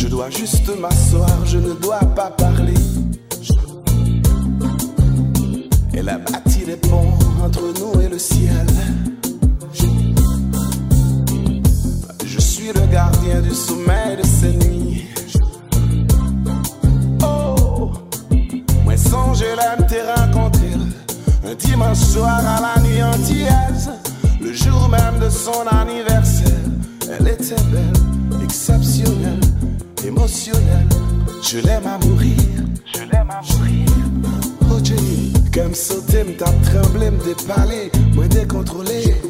dois juste m'asseoir, je ne dois pas parler. Elle a bâti des ponts entre nous et le ciel. Je suis le gardien du sommeil de ces nuits. Oh, moi songe l'aime t'ai rencontré un dimanche soir à la nuit antillaise, le jour même de son anniversaire. Elle était belle, exceptionnelle, émotionnelle. Je l'aime à mourir, je l'aime à mourir. Oh Jenny, comme sauter, m'tap tremblé, m'dépaler, moins décontrôlé.